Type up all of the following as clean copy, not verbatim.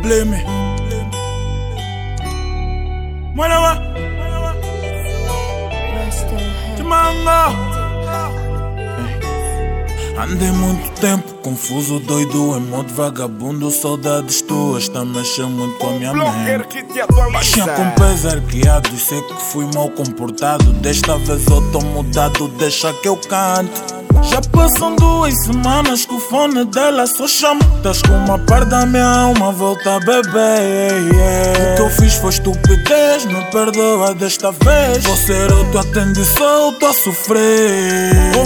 Blame. Mwana Manga. Andei muito tempo confuso, doido, em modo vagabundo. Saudades tuas, tá mexendo muito com a minha mente. Baixinha com pés arqueados, sei que fui mal comportado. Desta vez eu tô mudado, deixa que eu cante. Já passam 2 semanas que o fone dela só chama. Tás com uma parte da minha alma, volta bebê. O que eu fiz foi estupidez, me perdoa desta vez. Vou ser eu, tu atende só, eu tô a sofrer. Oh,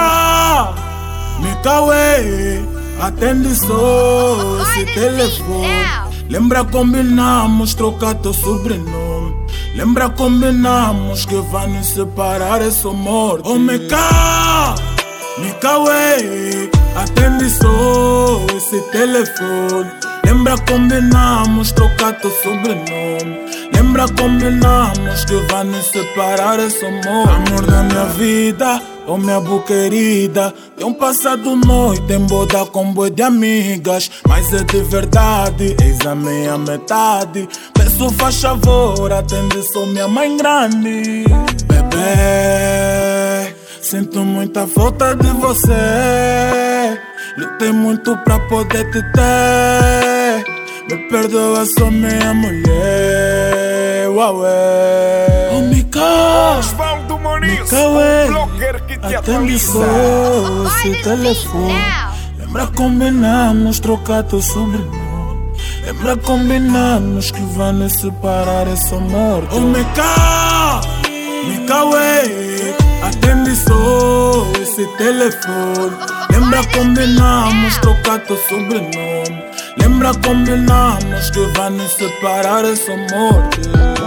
me cauê, atende só esse telefone. Lembra combinamos trocar teu sobrenome. Lembra combinamos que vai nos separar, é só morte. Oh, me cauê, atende só esse telefone. Lembra combinamos trocar teu sobrenome. Lembra combinamos que vai nos separar, é só morte. Amor da minha vida, oh minha boa querida, tem passado noite em boda com boi de amigas. Mas é de verdade, eis a minha metade. Peço faz favor, atende só minha mãe grande. Bebê, sinto muita falta de você. Lutei muito pra poder te ter. Me perdoa, sou minha mulher. Uaué. Oh, me cauê, atende só esse telefone. Lembra combinamos trocar teu sobrenome. Lembra combinamos que vai nos separar, é só morte. Oh, me cauê, atende só esse telefone. Lembra combinamos trocar teu sobrenome. Lembra combinamos que vai nos separar, é só morte.